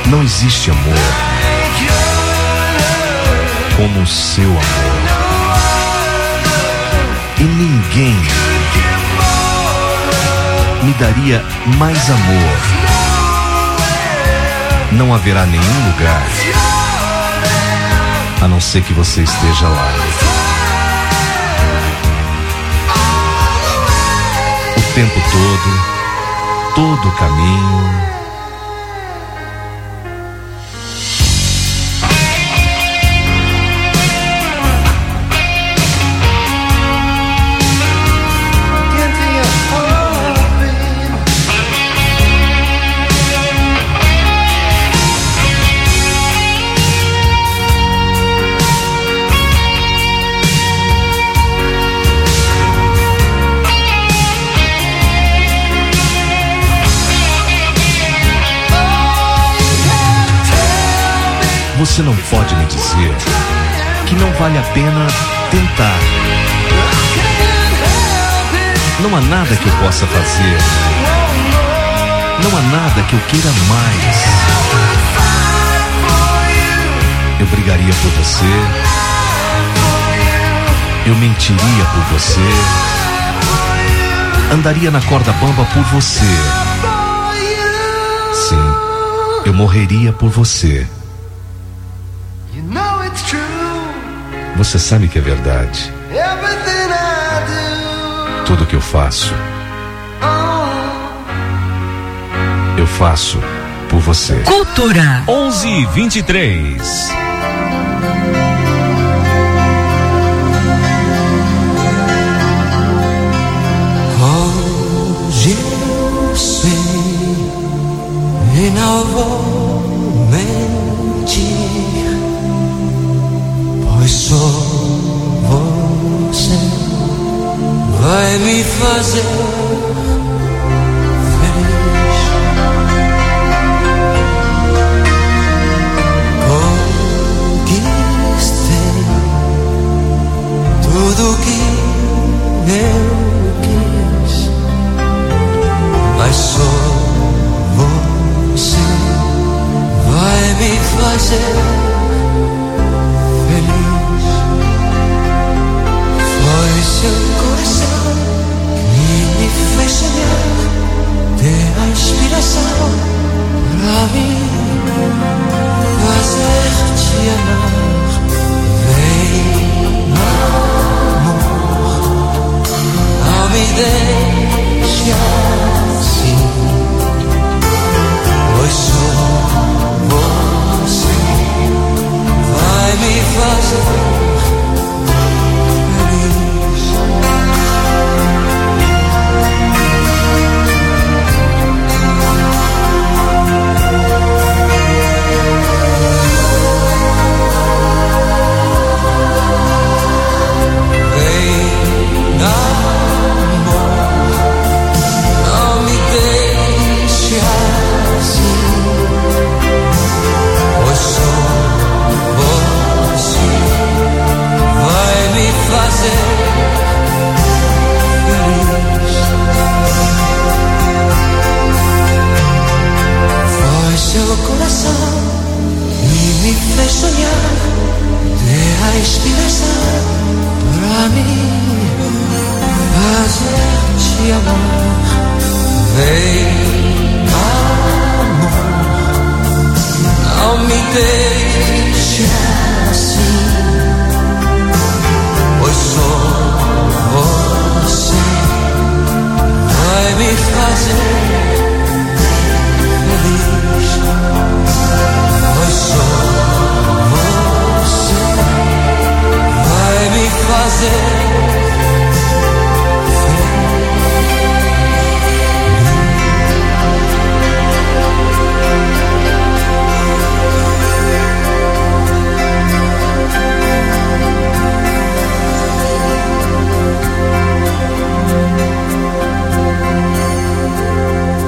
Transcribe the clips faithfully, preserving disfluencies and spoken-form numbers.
Não existe amor como o seu amor. E ninguém me daria mais amor. Não haverá nenhum lugar a não ser que você esteja lá. O tempo todo, todo o caminho. Você não pode me dizer que não vale a pena tentar. Não há nada que eu possa fazer. Não há nada que eu queira mais. Eu brigaria por você. Eu mentiria por você. Andaria na corda bamba por você. Sim, eu morreria por você. Você sabe que é verdade. Tudo que eu faço, eu faço por você. Cultura onze e vinte e três. Hoje eu sei e não vou mentir, pois só você vai me fazer feliz. Conquistei tudo que eu quis, mas só você vai me fazer feliz. Foi seu coração que me fez sonhar, ter a inspiração pra mim fazer-te amar. Vem, amor, não me deixe assim, pois só você vai me fazer feliz. Vem, amor, não me deixe assim, pois só você vai me fazer feliz. Foi seu coração que me fez sonhar, ter a inspiração pra mim fazer-te amar. Vem, amor, não me deixe assim, pois só você vai me fazer feliz. Pois só você vai me fazer feliz.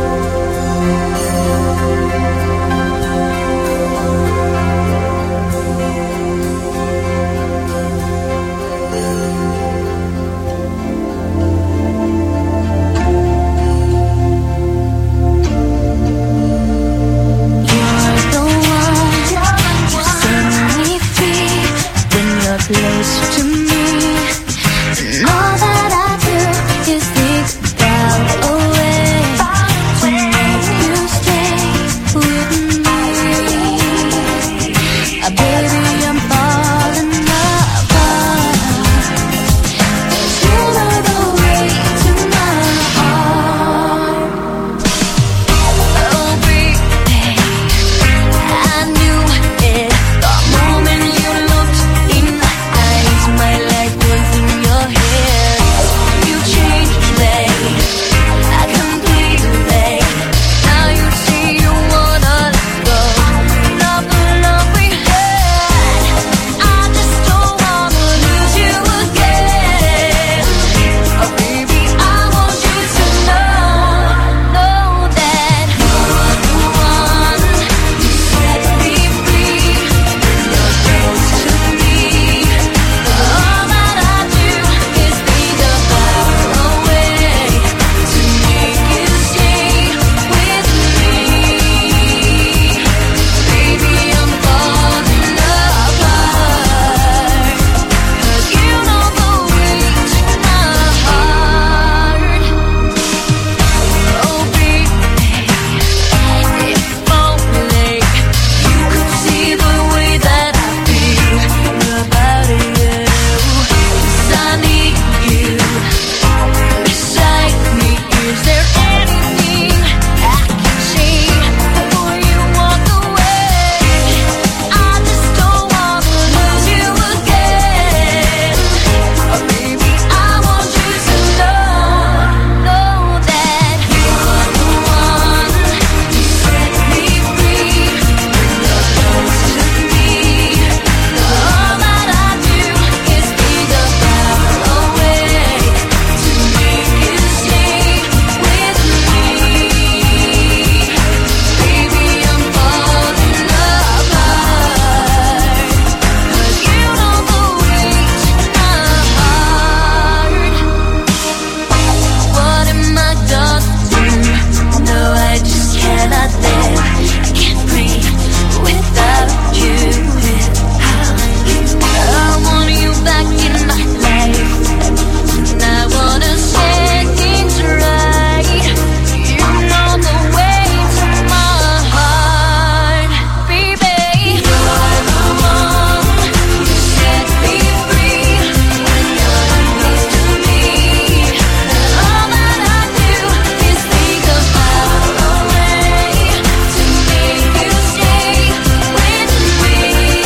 no, I just cannot live. I can't breathe without you, without you. I want you back in my life, and I wanna set things right. You know the way to my heart, baby. You're the one who set me free. You're close to me, and all that I do is think about a way to make you stay with me.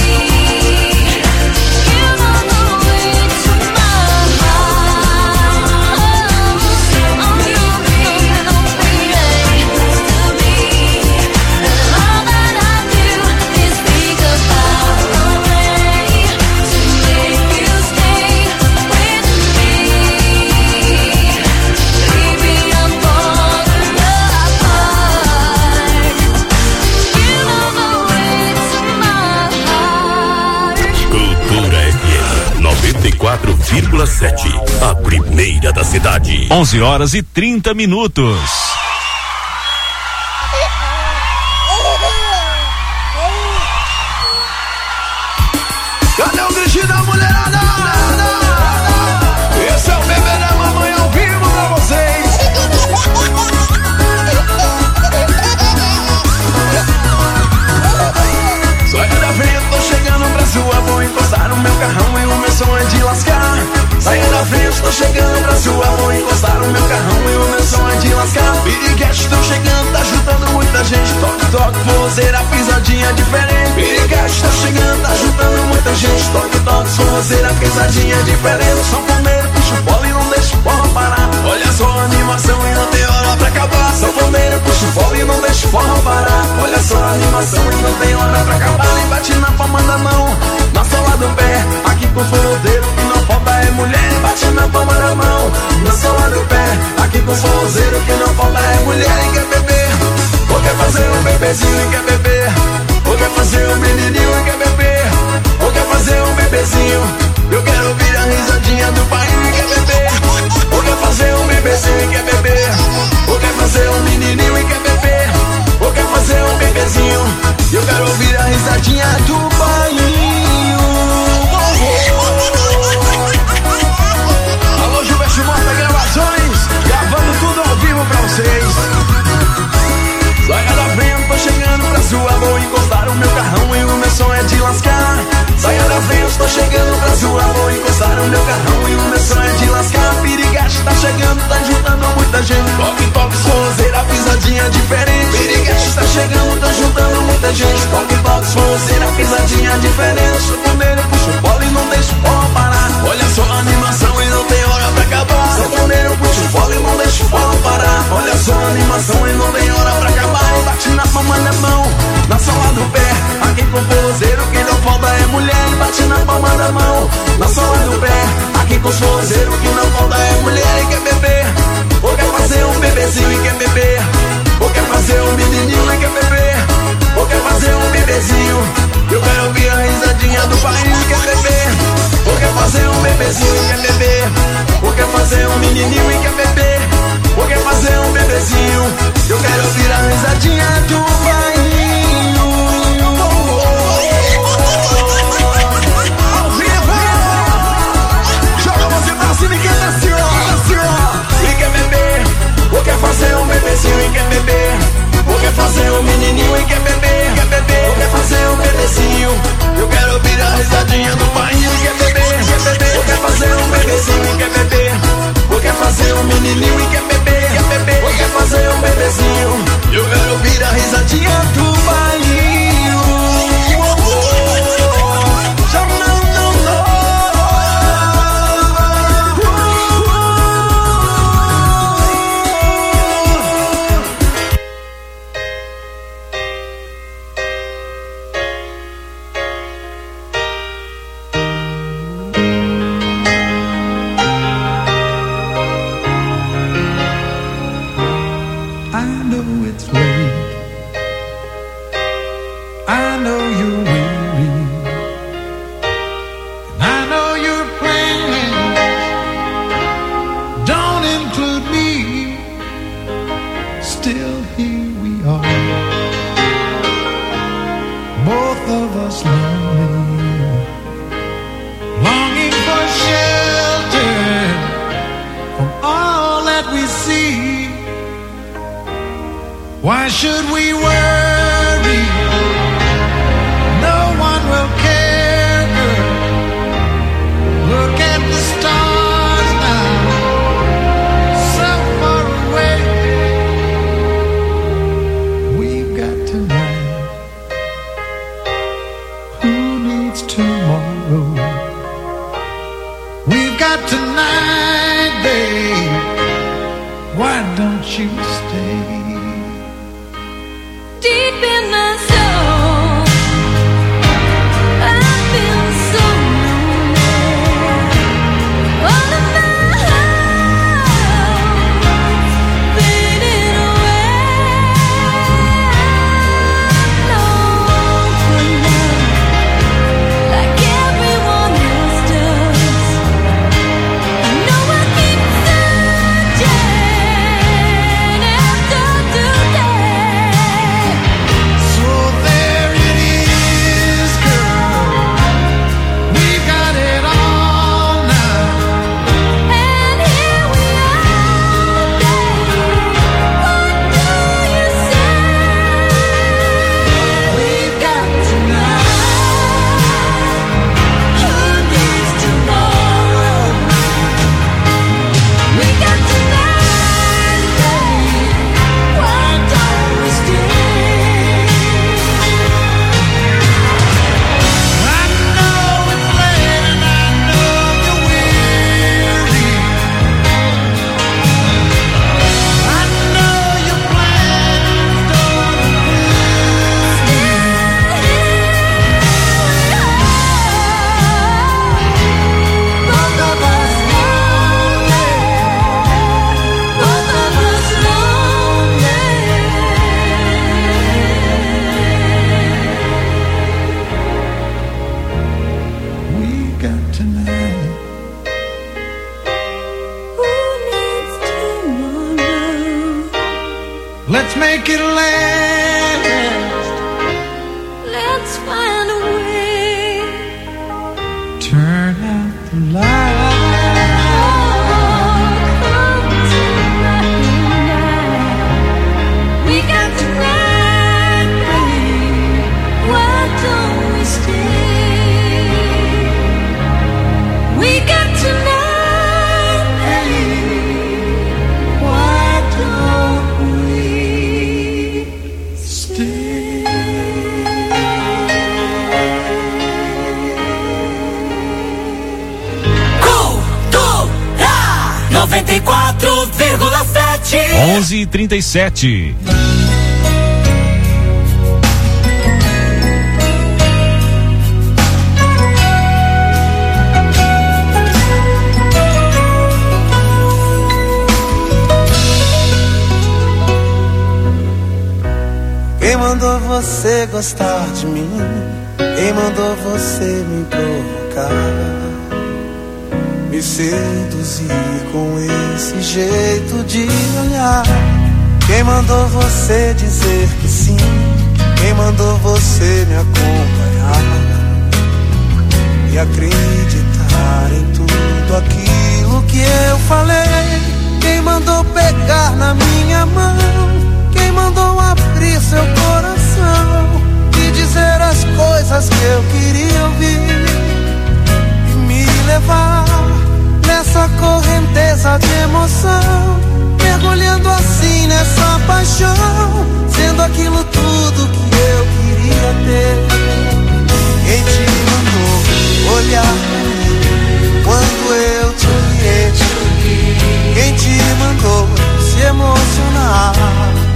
You know the way to my heart. Oh, you know, baby, close to me, and all that I do is think about a way to make you stay with me. Baby, I'm falling apart. You know the way to my heart. Cultura F M noventa e quatro vírgula sete, a primeira da cidade. onze horas e trinta minutos. Cadê o gritinho da mulherada? Esse é o bebê da mamãe ao vivo pra vocês. Saia da frente, tô chegando pra sua, vou encostar no meu carrão e o meu som é de lascar. Saia da frente, tô chegando pra sua, vou encostar no meu carrão e o meu som é de lascar. Piriguete, tô chegando, tá juntando muita gente. Toque, toque, forrozeira, pisadinha diferente. Piriguete, tô chegando, tá juntando muita gente. Toque, toque, forrozeira, pisadinha diferente. São Palmeiro, puxa o pole e não deixa o forró parar. Olha só a animação e não tem hora pra acabar. São Palmeiro, puxa o pole e não deixa o forró parar. Olha só a animação e não tem hora pra acabar. E bate na palma da mão, na sola do pé. Aqui com o forrozeiro que não falta é mulher. Bate na palma da mão, na sola do pé. Aqui com o forrozeiro que não falta é mulher. E quer beber, ou quer fazer um bebezinho e quer beber. Ou quer fazer um menininho e quer beber. Ou quer fazer um bebezinho. Eu quero ouvir a risadinha do pai e quer beber. Ou quer fazer um bebezinho e quer beber. Ou quer fazer um menininho e quer beber. Ou quer fazer um bebezinho. Eu quero ouvir a risadinha do pai. Alô, Gilberto Mota Gravações, gravando tudo ao vivo pra vocês. Saia da frente, tô chegando pra sua, vou encostar o meu carrão e o meu som é de lascar. Saia da frente, tô chegando pra sua, vou encostar o meu carrão e o meu som é de lascar. Piriguete tá chegando, tá juntando muita gente. Toque, toque, forrozeira, pisadinha diferente. Piriguete tá chegando, tá juntando muita gente. Toque, toque, forrozeira, pisadinha diferente. Sou Palmeiro, puxa o pole e não deixa o forró parar. Olha só a animação e não tem hora pra acabar. Sou Palmeiro, puxa o pole e não deixa o forró parar. Olha só a animação e não tem hora pra acabar. E bate na palma da mão, na sola do pé. Aqui com o forrozeiro que não falta é mulher. E bate na palma da mão, na sola do pé. Aqui com os forrozeiros que não falta é mulher. E quer beber, ou quer fazer um bebezinho e quer beber. Ou quer fazer um menininho e quer beber. Ou quer fazer um bebezinho. Eu quero ouvir a risadinha do pai e quer beber. Ou quer fazer um bebezinho e quer beber. Ou quer fazer um menininho e quer beber. Ou quer fazer um bebezinho. Eu quero ouvir a risadinha do pai. Ao vivo! Joga você pra cima e canta assim, ó, assim, ó. E quer beber, ou quer fazer um bebezinho e quer beber. Ou quer fazer um menininho e quer beber, quer beber. Ou quer fazer um bebezinho. Eu quero ouvir a risadinha do pai e quer beber, quer beber. Ou quer fazer um bebezinho e quer beber. Ou quer fazer um menininho e quer beber, quer beber. Ou quer fazer um bebezinho. Eu quero ouvir a risadinha do pai. still here we are, both of us lonely, longing for shelter from all that we see. Why should we worry? No one will care, girl. Look at the stars now, so far away. We've got tonight. Who needs tomorrow? We've got tonight, babe. Why don't you stay? Deep in my soul, I feel so lonely. All of my hopes faded away. I long for love like everyone else does. I know I keep searching after today. So there it is, girl. We've got it all now. And here we are, babe. What do you say? We've got tonight. Who needs tomorrow? We got tonight, babe. Why don't we stay? I know it's late and I know you're weary. I know your plans don't Both of us lonely. Both of us lonely. We got tonight. Who needs tomorrow? Let's make it last. Let's find a way. Turn out the light. Come tonight. We got tonight, babe. Why don't we stay? We got tonight, babe. Why don't we stay? Cultura noventa e quatro vírgula sete. onze e trinta e sete. Quem mandou você gostar de mim? Quem mandou você me provocar? Me seduzir com esse jeito de olhar? Quem mandou você dizer que sim? Quem mandou você me acompanhar? E acreditar em tudo aquilo que eu falei? Quem mandou pegar na minha mão? Quem mandou abrir seu coração e dizer as coisas que eu queria ouvir e me levar nessa correnteza de emoção, mergulhando assim nessa paixão, sendo aquilo tudo que eu queria ter? Quem te mandou olhar pra mim quando eu te olhei? Quem te mandou se emocionar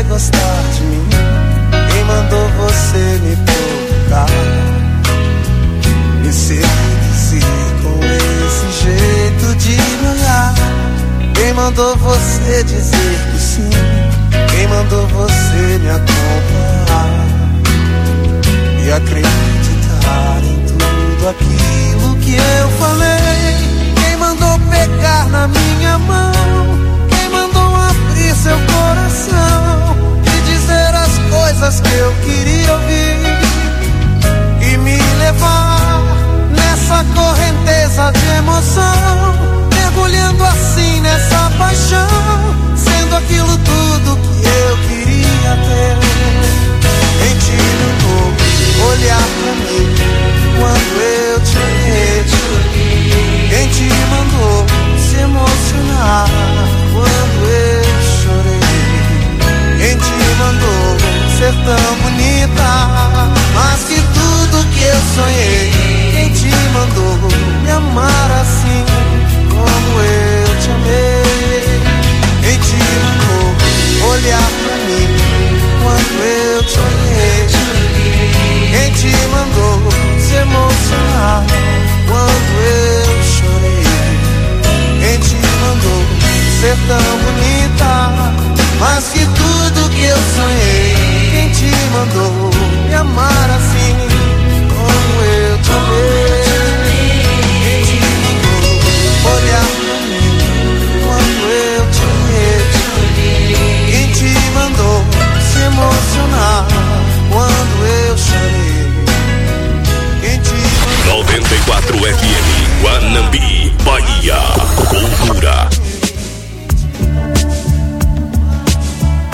você gostar de mim? Quem mandou você me provocar? Me seduzir com esse jeito de me olhar? Quem mandou você dizer que sim? Quem mandou você me acompanhar e acreditar em tudo aquilo que eu falei? Quem mandou pegar na minha mão? Quem mandou abrir seu coração e dizer as coisas que eu queria ouvir e me levar nessa correnteza de emoção, mergulhando assim nessa paixão, sendo aquilo tudo que eu queria ter? Quem te mandou olhar pra mim quando eu te olhei? Quem te mandou se emocionar quando eu chorei? Quem te mandou ser tão bonita, mais que tudo que eu sonhei? Quem te mandou me amar assim como eu te amei? Quem te mandou olhar pra mim quando eu te olhei? Quem te mandou se emocionar quando eu chorei? Quem te mandou ser tão bonita, mais que tudo que eu sonhei? Quem te mandou me amar assim como eu te amei? Quem te mandou olhar pra mim quando eu te olhei? Quem te mandou se emocionar quando eu chorei? Quem te mandou... noventa e quatro F M, Guanambi, Bahia. Cultura.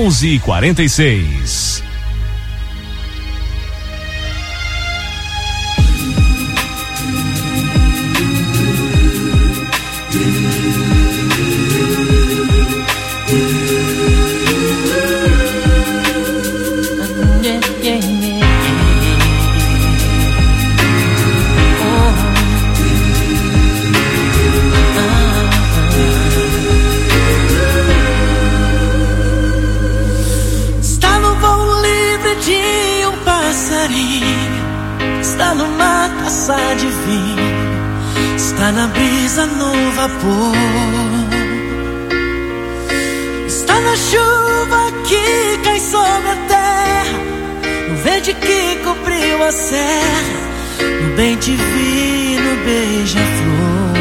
onze e quarenta e seis. Está numa taça de vinho, está na brisa no vapor, está na chuva que cai sobre a terra, no verde que cobriu a serra, no bem divino beija-flor.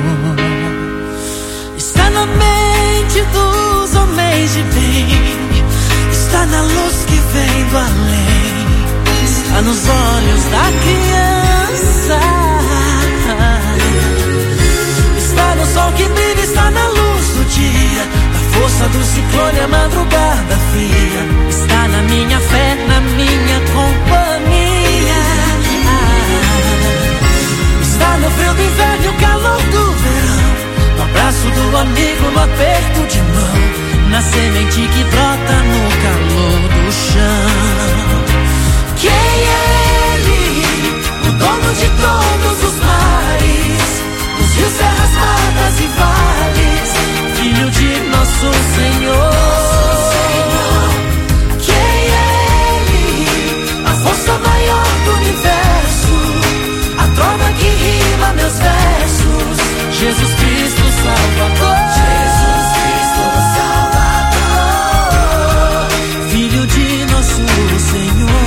Está na mente dos homens de bem, está na luz que vem do além, está nos olhos da criança, está no sol que brilha, está na luz do dia, na força do ciclone, a madrugada fria, está na minha fé, na minha companhia, está no frio do inverno e o calor do verão, no abraço do amigo, no aperto de mão, na semente que brota no calor do chão. Quem é Ele, o dono de todos os mares, os rios, serras, matas e vales, Filho de nosso Senhor. Quem é Ele, a força maior do universo, a trova que rima meus versos, Jesus Cristo Salvador. Jesus Cristo Salvador, Filho de nosso Senhor.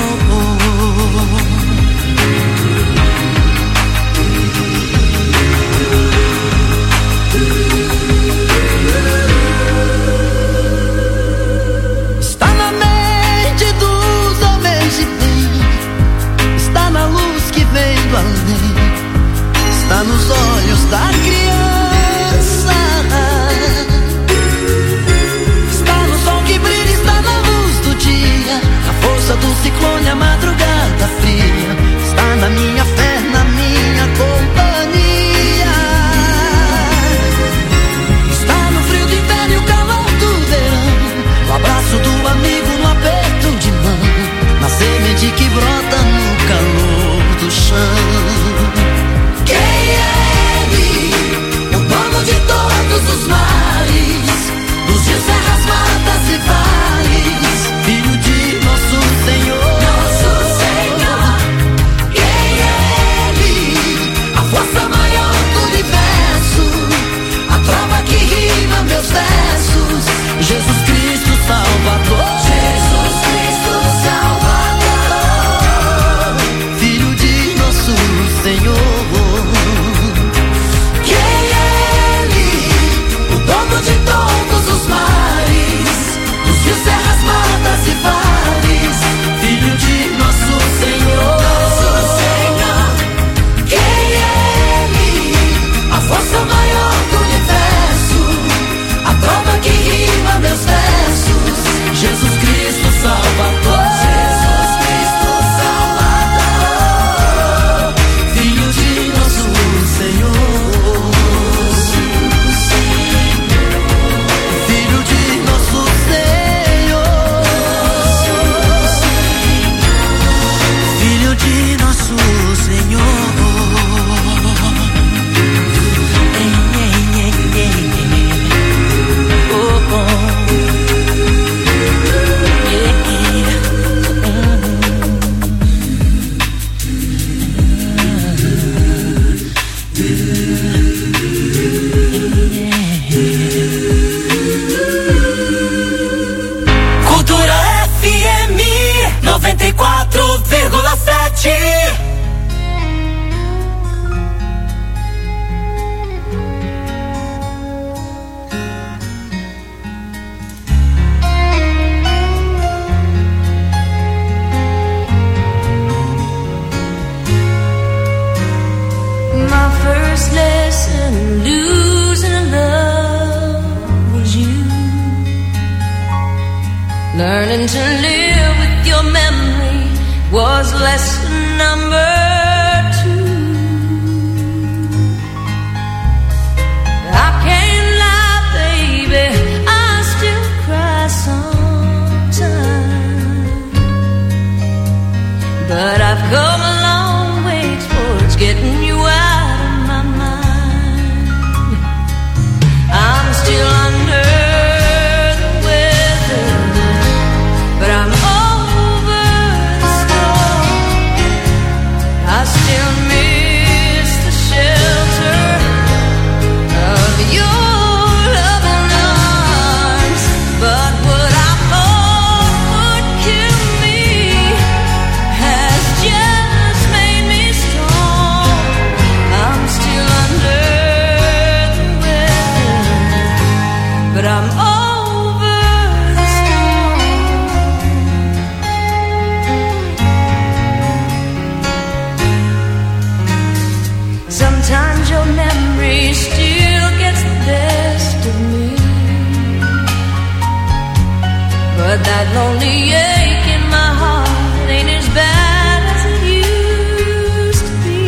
Está nos olhos da criança, está no sol que brilha, está na luz do dia, na força do ciclone, a madrugada fria, está na minha fé, na minha companhia, está no frio do inverno e o calor do verão, no abraço do amigo, no aperto de mão, na semente que brota no calor do chão. Quem é Ele, Learning to live with your memory was lesson number two. I can't lie, baby, I still cry sometimes, but I've come a long way towards getting you out of my mind. I'm still under the weather, but I'm over the storm. I still miss the shelter of your loving arms, but what I thought would kill me has just made me strong. I'm still under the weather, but I'm over the storm. Sometimes your memory still gets the best of me, but that lonely ache in my heart ain't as bad as it used to be.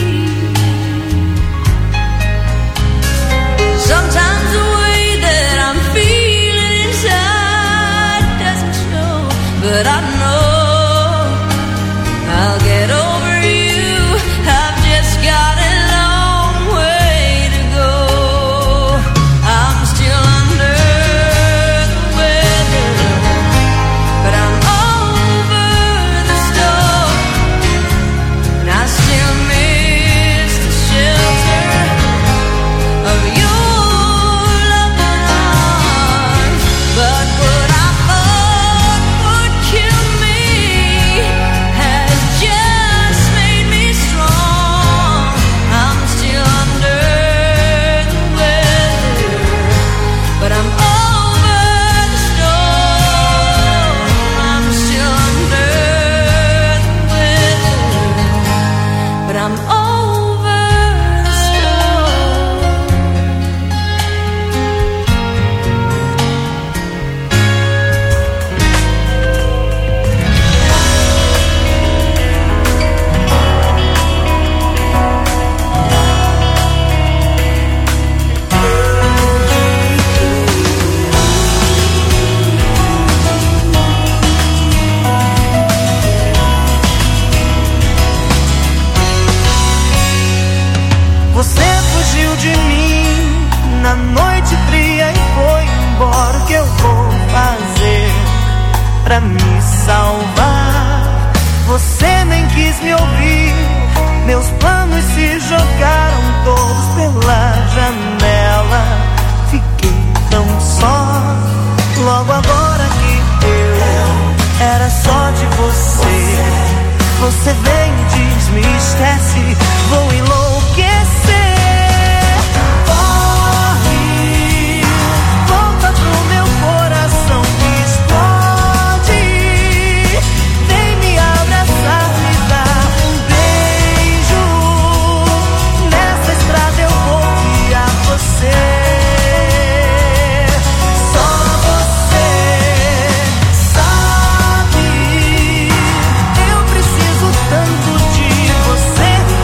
Sometimes the way that I'm feeling inside doesn't show, but I know I'll get over you. I've just got a long way to go. I'm still under the weather, but I'm over the storm, and I still miss the shelter of your loving arms. But what I thought would kill me has just made me strong. I'm still under the weather, but I'm over the storm. I'm still under the weather, but I'm over the storm. Você fugiu de mim na noite fria e foi embora. O que eu vou fazer pra me salvar? Você nem quis me ouvir, meus planos se jogaram todos pela janela. Fiquei tão só, logo agora que eu era só de você. Você vem e diz, me esquece, vou enlouquecer. Corre, volta pro meu coração que explode. Vem me abraçar, me dar um beijo. Nessa estrada eu vou guiar você. Só você sabe, eu preciso tanto de você.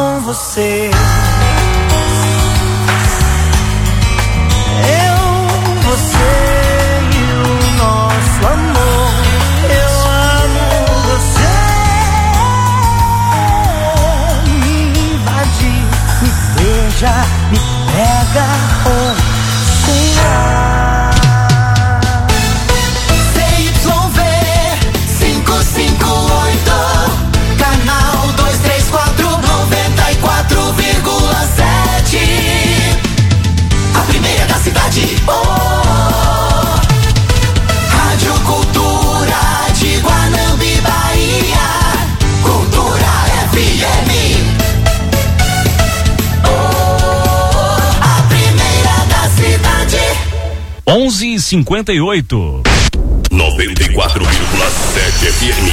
com você. Eu, você e o nosso amor. Eu amo você. Me invade, me beija, me pega ou sem ar. C Y V cinco cinco oito, canal dois três quatro, noventa e quatro vírgula sete. A primeira da cidade. Oh, Rádio Cultura de Guanambi, Bahia. Cultura F M. Oh, a primeira da cidade. onze e cinquenta e oito. noventa e quatro vírgula sete F M.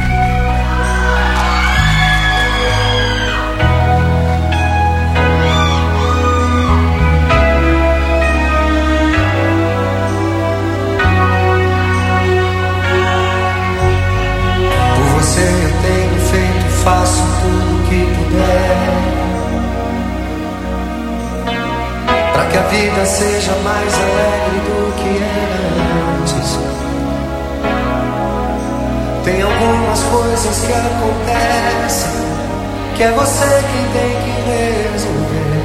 Por você eu tenho feito, faço tudo o que puder, pra que a vida seja mais alegre do que era antes. Tem algumas coisas que acontecem que é você quem tem que resolver.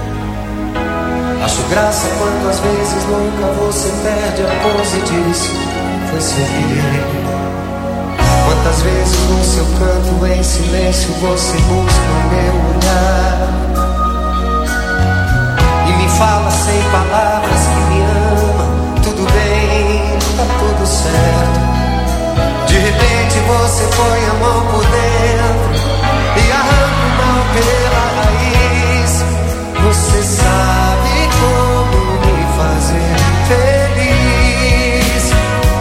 Acho graça quando às vezes louca você perde a pose e diz: foi sem querer. Quantas vezes no seu canto em silêncio você busca o meu olhar e me fala sem palavras que me ama. Tudo bem, tá tudo certo. De repente você põe a mão por dentro e arranca o mal pela raiz. Você sabe como me fazer feliz.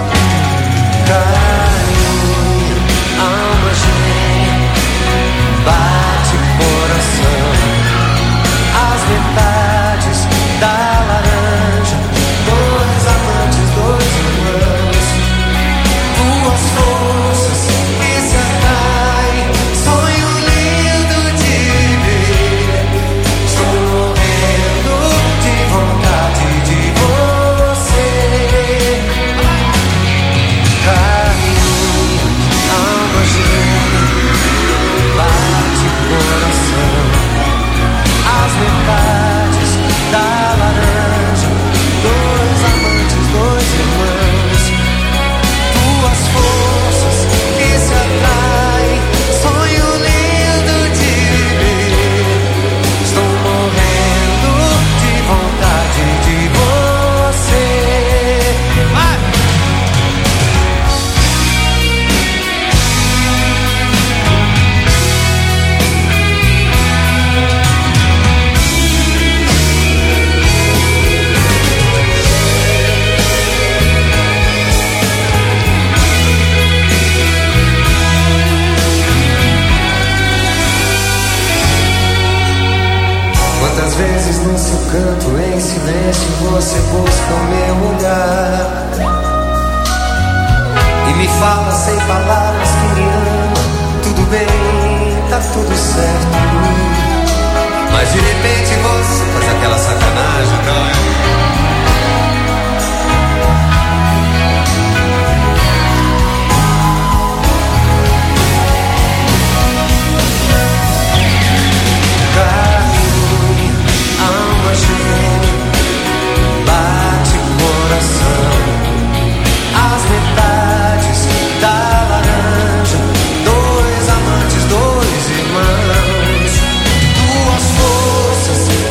Carinho, alma gêmea, bate coração. As metades da laranja, dois amantes, dois irmãos. Duas forças que se atraem, sonho lindo de ver. Estou morrendo de vontade de você. Carinho, alma gêmea, bate coração. As metades da laranja, dois amantes, dois irmãos. Duas forças que se atraem, sonho lindo de ver. Estou morrendo de vontade de você. Vai! Quantas vezes no seu canto em silêncio você busca o meu olhar e me fala sem palavras que me ama. Tudo bem, tá tudo certo. Mas de repente você faz aquela sacanagem, não é? Alma gêmea, bate coração. As metades da laranja, dois amantes, dois irmãos. Duas forças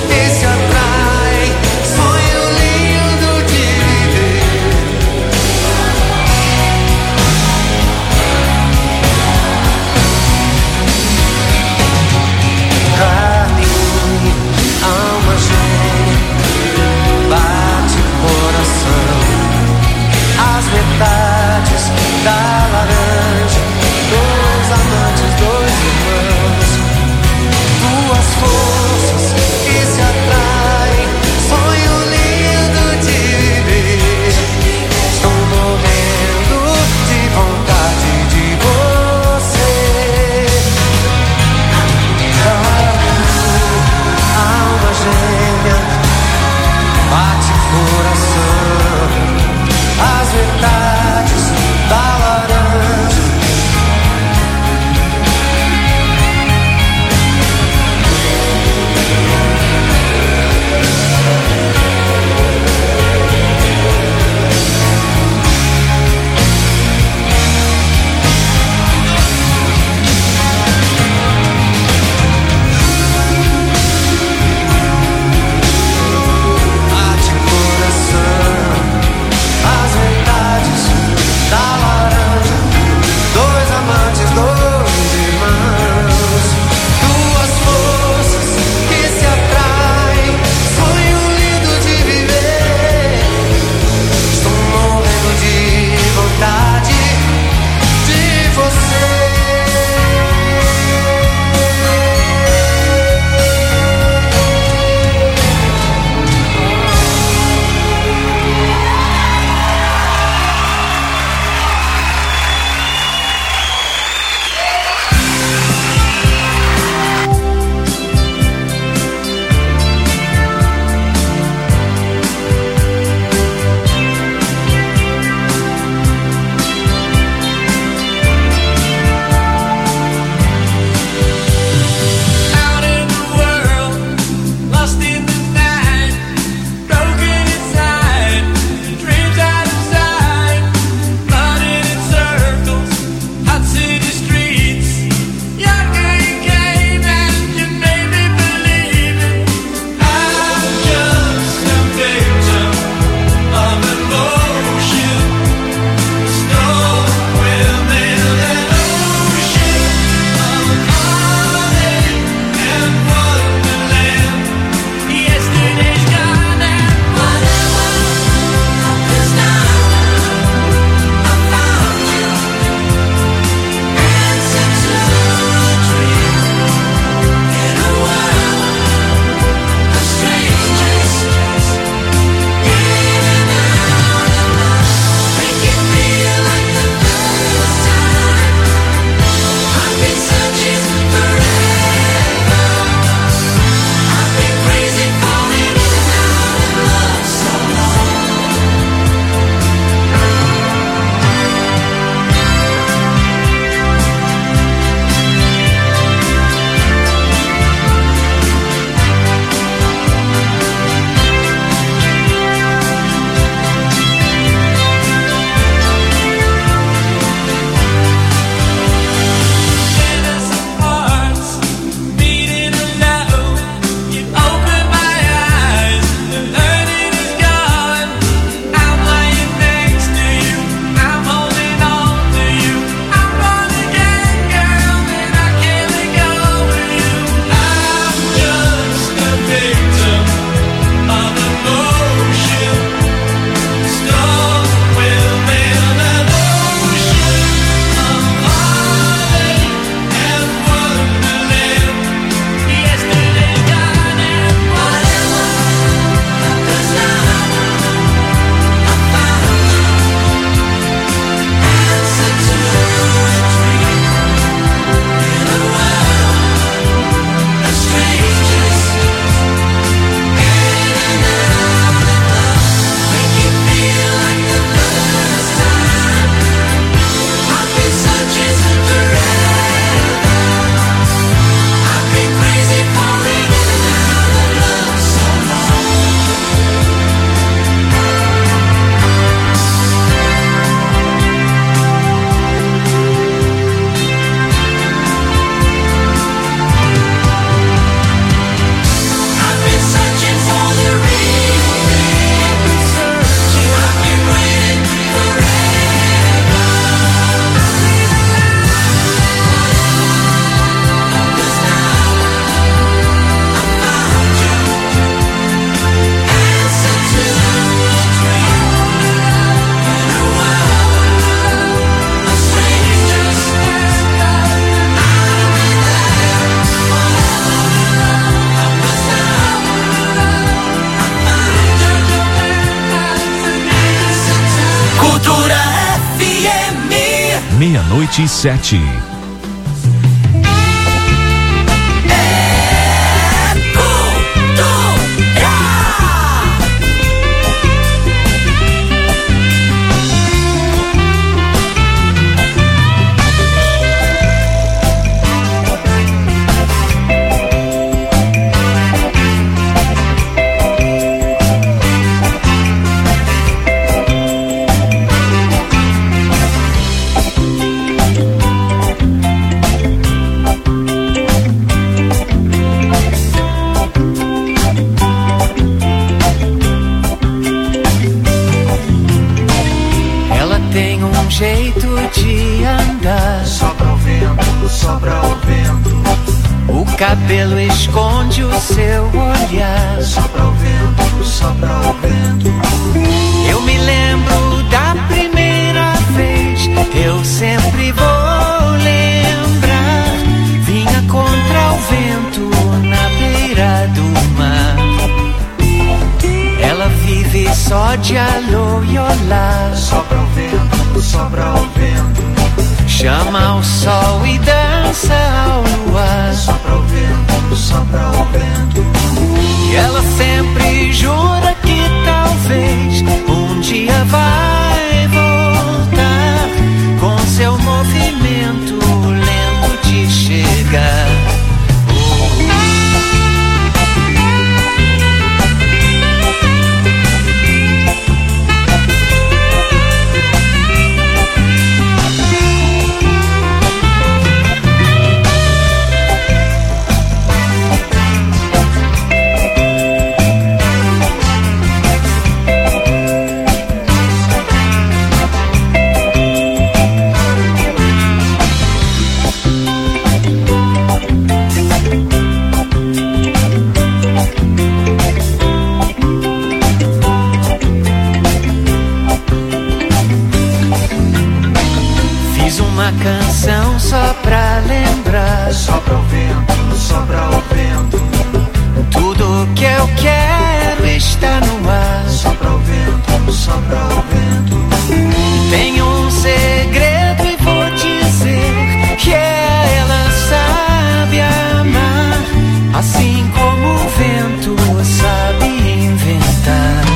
Meia-noite e sete. Jeito de andar, sopra o vento, sopra o vento. O cabelo esconde o seu olhar, sopra o vento, sopra o vento. Eu me lembro da primeira vez, eu sempre vou lembrar. Vinha contra o vento na beira do mar. Ela vive só de alô e olá. Sopra o vento, sopra o vento. Chama o sol e dança ao luar. Sopra o vento, sopra o vento. E ela sempre jura que talvez um dia vai voltar, com seu movimento lento de chegar. Canção só pra lembrar. Sopra o vento, sopra o vento. Tudo que eu quero está no ar. Sopra o vento, sopra o vento. Tenho um segredo e vou dizer que ela sabe amar, assim como o vento sabe inventar.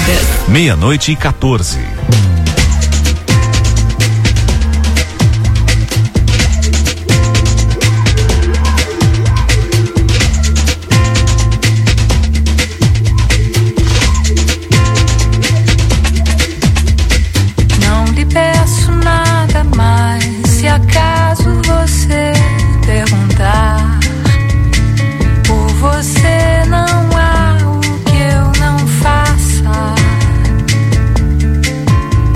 Meia-noite e quatorze. Não lhe peço nada mais, se acaso você perguntar. Por você não há o que eu não faça.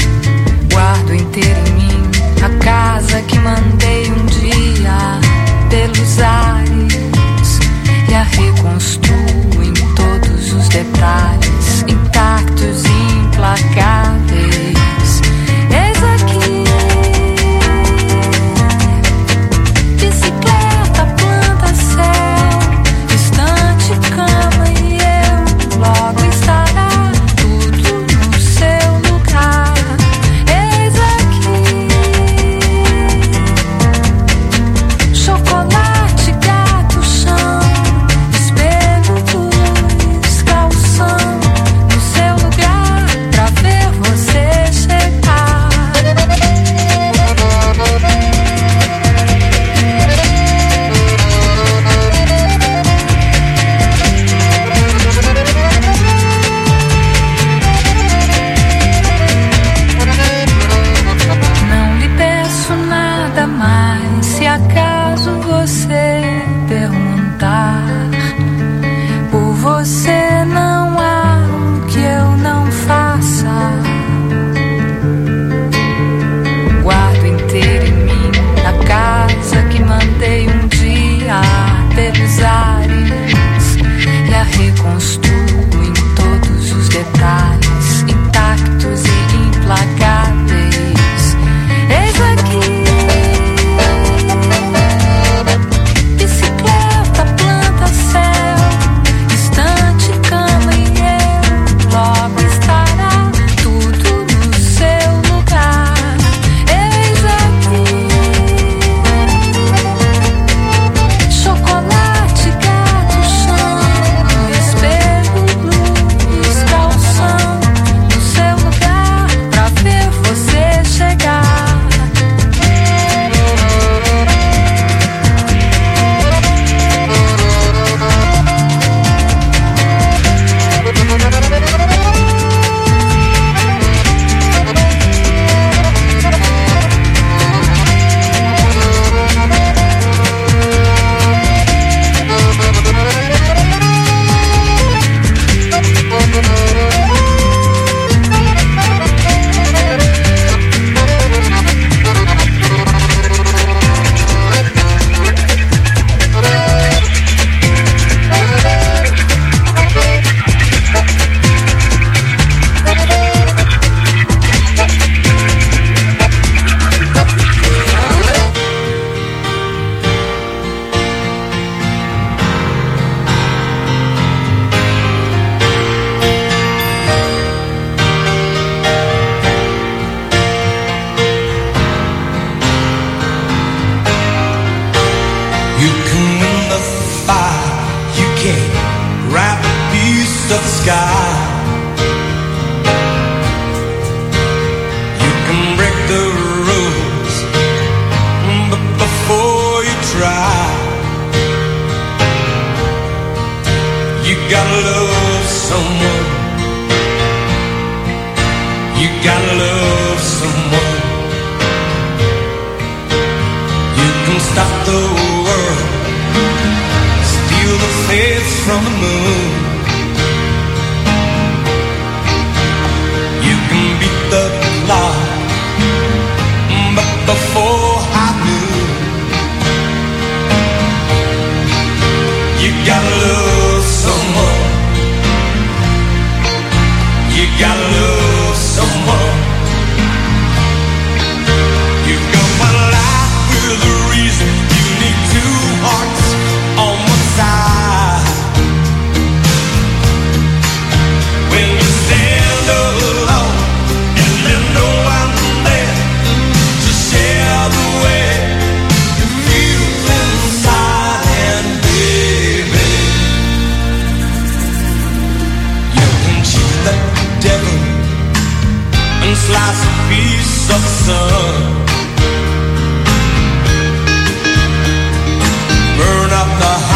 devil and slice a piece of the sun. Burn up the